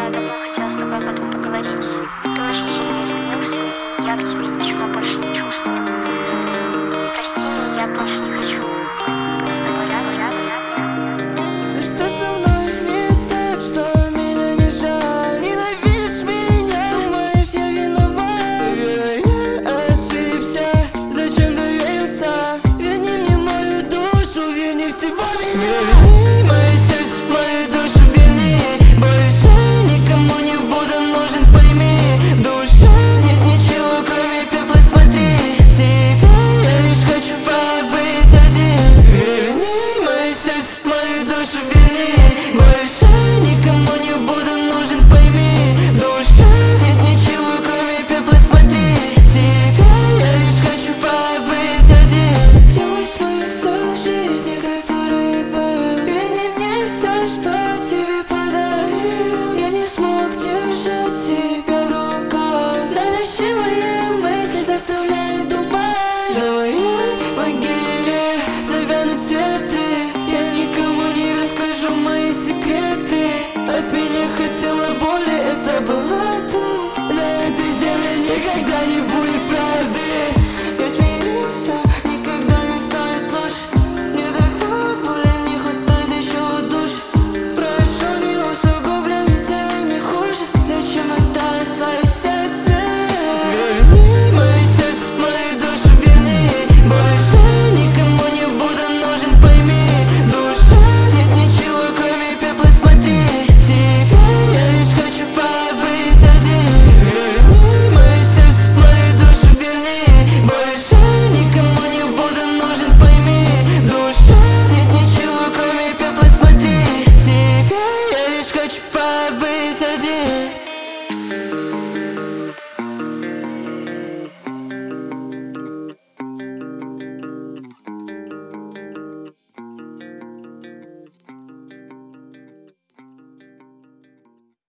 Я давно хотела с тобой об этом поговорить. Ты очень сильно изменился, и я к тебе ничего больше не чувствую. Прости, я больше не хочу быть с тобой рядом. Ну что со мной не так, что меня не жаль? Ненавидишь меня, думаешь, я виноват? Я ошибся, зачем доверился? Верни мне мою душу, верни всего меня. Верни мое сердце, мою душу, верни. Больше никому не буду нужен, пойми. В душе нет ничего, кроме пепла, смотри. Теперь я лишь хочу побыть один. Верни мое сердце, мою душу, верни. Больше никому не буду нужен, пойми. В душе нет ничего, кроме пепла, смотри. Теперь я лишь хочу побыть один. Где восьмой сон жизни, который был? Верни мне все, что тебе подарил. Я не смог держать себя в руках. Навязчивые мысли заставляют думать. На моей могиле завянут цветы. Я никому не расскажу мои секреты. От меня хотела боли, это была ты. На этой земле никогда не будет правды. Я смирился, никогда не станет лучше. Мне так боли не хватает еще душ. Прошу, не усугубляй, не делай мне хуже. Зачем отдала свое сердце? Верни мое сердце, мою душу, верни. Больше никому не буду нужен, пойми. В душе нет ничего, кроме пепла, смотри. Теперь я лишь хочу побыть один. Верни мое сердце, мою душу, верни. Больше никому не буду нужен, пойми. В душе нет ничего, кроме пепла, смотри. Теперь я лишь хочу побыть один.